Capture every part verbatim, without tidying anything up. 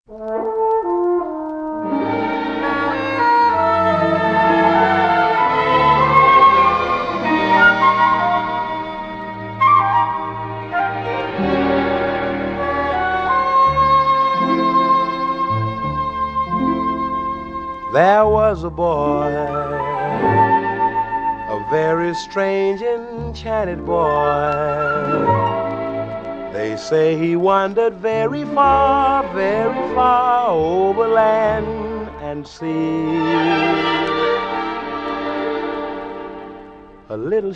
There was a boy, a very strange, enchanted boy. They say he wandered very far, very far over land and sea. A little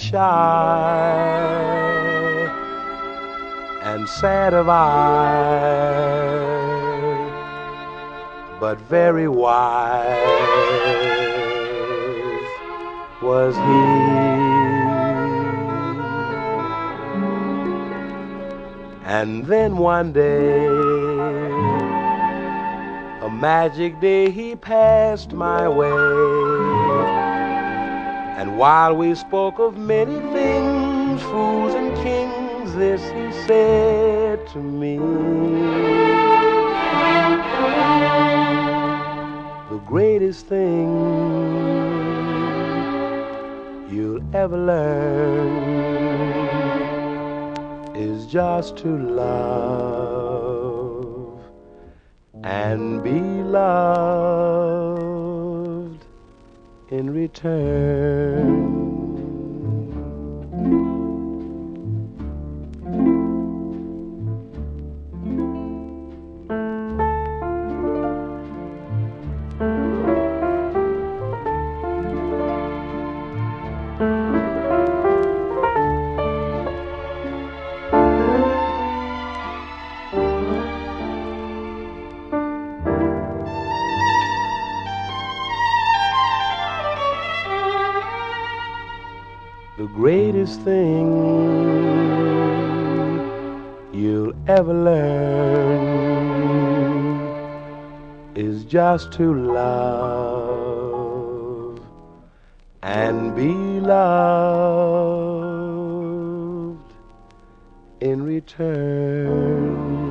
shy and sad of eye, but very wise was he. And then one day, a magic day, he passed my way. And while we spoke of many things, fools and kings, this he said to me: the greatest thing you'll ever learn is just to love and be loved in return. The greatest thing you'll ever learn is just to love and be loved in return.